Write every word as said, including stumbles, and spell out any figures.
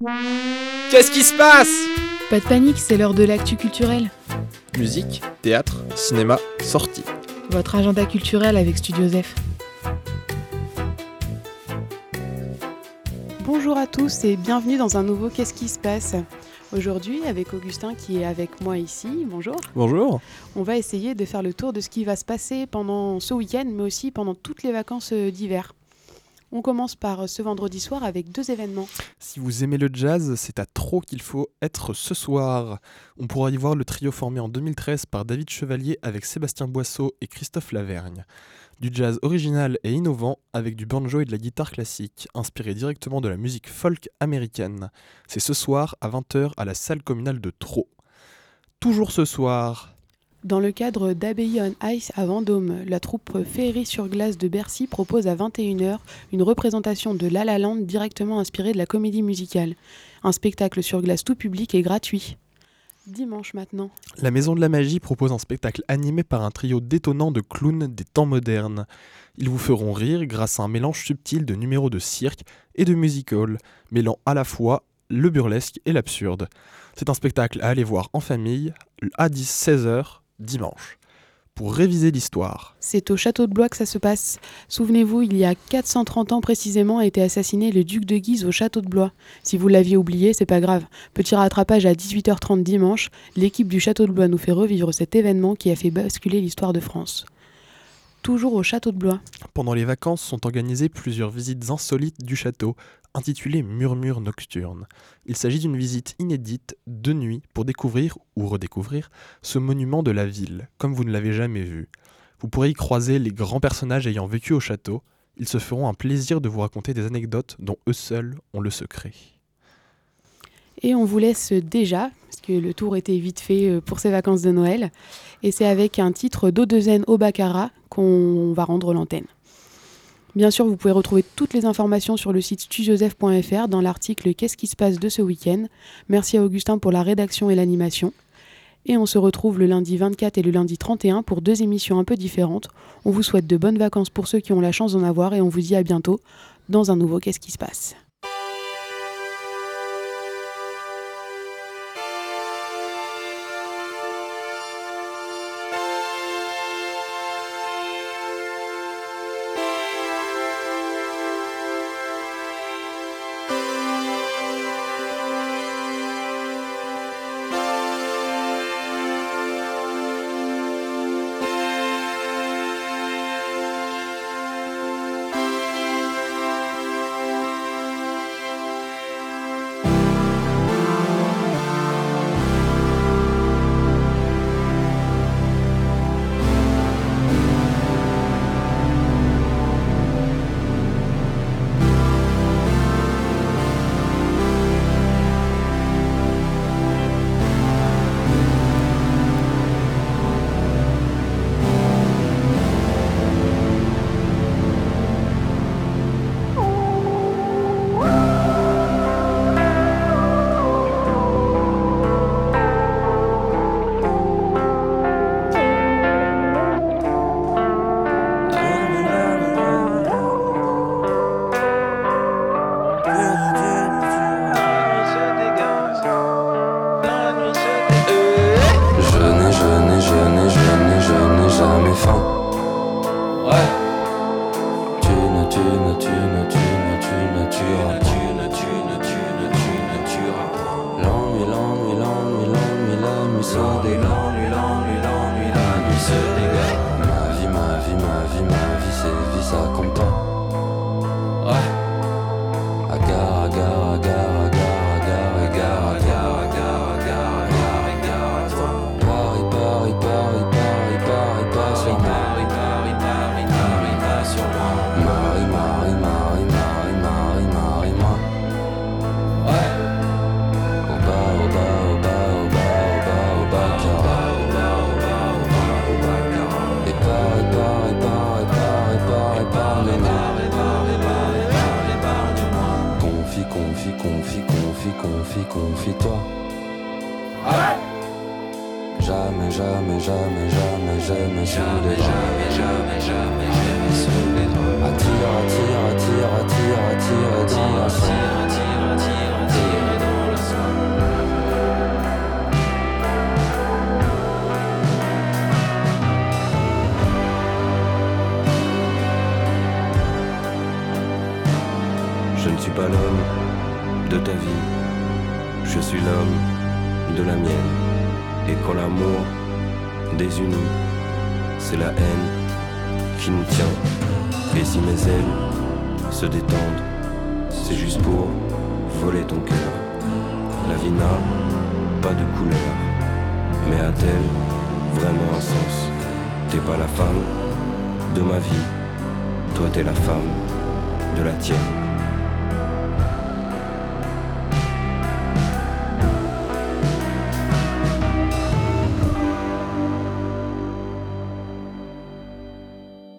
Qu'est-ce qui se passe? Pas de panique, c'est l'heure de l'actu culturel. Musique, théâtre, cinéma, sorties. Votre agenda culturel avec Studio Zef. Bonjour à tous et bienvenue dans un nouveau Qu'est-ce qui se passe? Aujourd'hui, avec Augustin qui est avec moi ici, bonjour. Bonjour. On va essayer de faire le tour de ce qui va se passer pendant ce week-end, mais aussi pendant toutes les vacances d'hiver. On commence par ce vendredi soir avec deux événements. Si vous aimez le jazz, c'est à Traux qu'il faut être ce soir. On pourra y voir le trio formé en deux mille treize par David Chevalier avec Sébastien Boisseau et Christophe Lavergne. Du jazz original et innovant avec du banjo et de la guitare classique, inspiré directement de la musique folk américaine. C'est ce soir à vingt heures à la salle communale de Traux. Toujours ce soir... Dans le cadre d'Abbaye on Ice à Vendôme, la troupe Féerie sur glace de Bercy propose à vingt et une heures une représentation de La La Land directement inspirée de la comédie musicale. Un spectacle sur glace tout public et gratuit. Dimanche maintenant. La Maison de la Magie propose un spectacle animé par un trio détonnant de clowns des temps modernes. Ils vous feront rire grâce à un mélange subtil de numéros de cirque et de musical, mêlant à la fois le burlesque et l'absurde. C'est un spectacle à aller voir en famille à seize heures dimanche. Pour réviser l'histoire. C'est au château de Blois que ça se passe. Souvenez-vous, il y a quatre cent trente ans précisément a été assassiné le duc de Guise au château de Blois. Si vous l'aviez oublié, c'est pas grave. Petit rattrapage à dix-huit heures trente dimanche, l'équipe du château de Blois nous fait revivre cet événement qui a fait basculer l'histoire de France. Toujours au château de Blois. Pendant les vacances sont organisées plusieurs visites insolites du château, intitulée Murmure Nocturne. Il s'agit d'une visite inédite de nuit pour découvrir ou redécouvrir ce monument de la ville, comme vous ne l'avez jamais vu. Vous pourrez y croiser les grands personnages ayant vécu au château. Ils se feront un plaisir de vous raconter des anecdotes dont eux seuls ont le secret. Et on vous laisse déjà, parce que le tour était vite fait pour ces vacances de Noël, et c'est avec un titre d'Odezen au Baccarat qu'on va rendre l'antenne. Bien sûr, vous pouvez retrouver toutes les informations sur le site studiozef point f r dans l'article « Qu'est-ce qui se passe de ce week-end ?» Merci à Augustin pour la rédaction et l'animation. Et on se retrouve le lundi vingt-quatre et le lundi trente et un pour deux émissions un peu différentes. On vous souhaite de bonnes vacances pour ceux qui ont la chance d'en avoir et on vous dit à bientôt dans un nouveau « Qu'est-ce qui se passe ?» confie-toi. Jamais, jamais, jamais, jamais, jamais sous les draps. Jamais, jamais, jamais, jamais sous les draps. Attire, attire, attire, attire, attire, attire, attire, attire, attire, attire, attire. ne suis pas l'homme de ta vie, je suis l'homme de la mienne. Et quand l'amour désunit, c'est la haine qui nous tient. Et si mes ailes se détendent, c'est juste pour voler ton cœur. La vie n'a pas de couleur, mais a-t-elle vraiment un sens? T'es pas la femme de ma vie, toi t'es la femme de la tienne.